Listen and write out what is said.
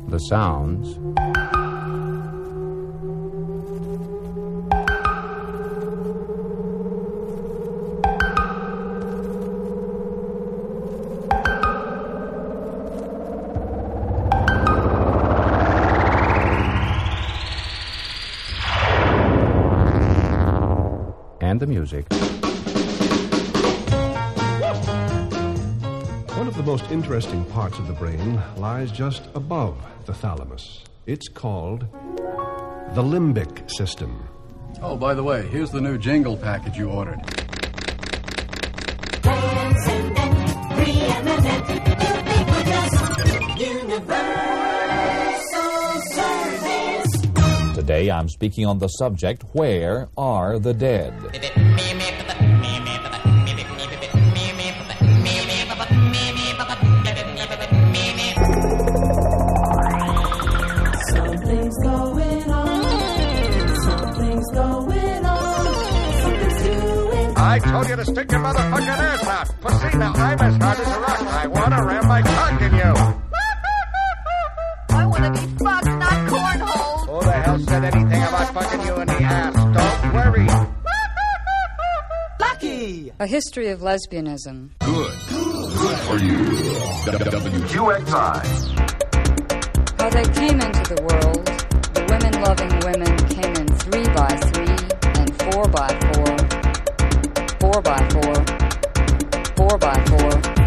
the sounds. And the music. One of the most interesting parts of the brain lies just above the thalamus. It's called the limbic system. Oh, by the way, here's the new jingle package you ordered. Transcendent, preeminent, ubiquitous, universal service. Today I'm speaking on the subject, Where are the dead? Something's going on. Something's going on. Something's doing. I told you to stick your motherfucking ass out. Pussy, now I'm as hard as a rock. I want to ram my cock in you. I want to be fucked, not cornholes. Who the hell said anything about fucking you in the ass? Don't worry. Lucky. A history of lesbianism. Good for you. WQXI. How they came into the world. The women-loving women came in 3 by 3 and 4 by 4, 4 by 4, 4 by 4.